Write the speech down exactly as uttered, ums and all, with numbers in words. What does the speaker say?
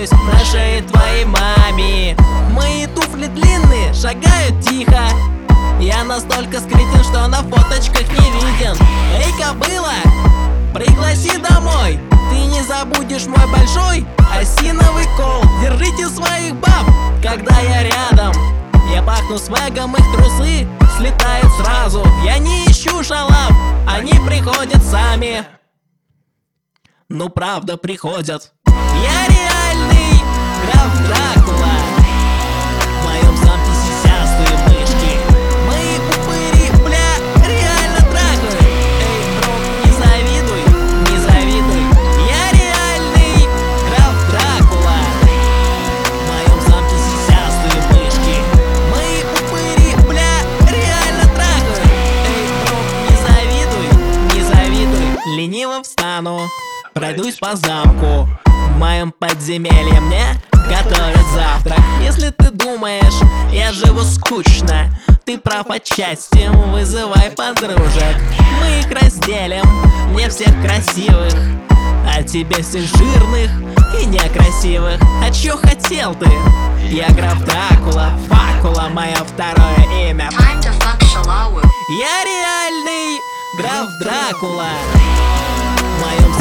валяюсь на шее твоей маме. Мои туфли длинные, шагают тихо. Я настолько скрытен, что на фоточках не виден. Эй, кобыла, пригласи домой. Ты не забудешь мой большой осиновый кол. Держите своих баб, когда я рядом. Я пахну свэгом, их трусы слетают сразу. Я не ищу шалав, они приходят сами. Ну правда приходят. Я реальный граф Дракула. В моем замке сисястые мышки. Мои пупыри, бля, реально трахают. Эй, бро, не завидуй, не завидуй. Я реальный граф Дракула. В моем замке сисястые мышки. Мои пупыри, бля, реально трахают. Эй, бро, не завидуй, не завидуй. Лениво встану, пройдусь по замку. В моем подземелье мне готовят завтрак. Если ты думаешь, я живу скучно, ты прав отчасти, вызывай подружек. Мы их разделим, мне всех красивых, а тебе всех жирных и некрасивых. А чё хотел ты? Я граф Дракула, факула мое второе имя. Я реальный граф Дракула. В моем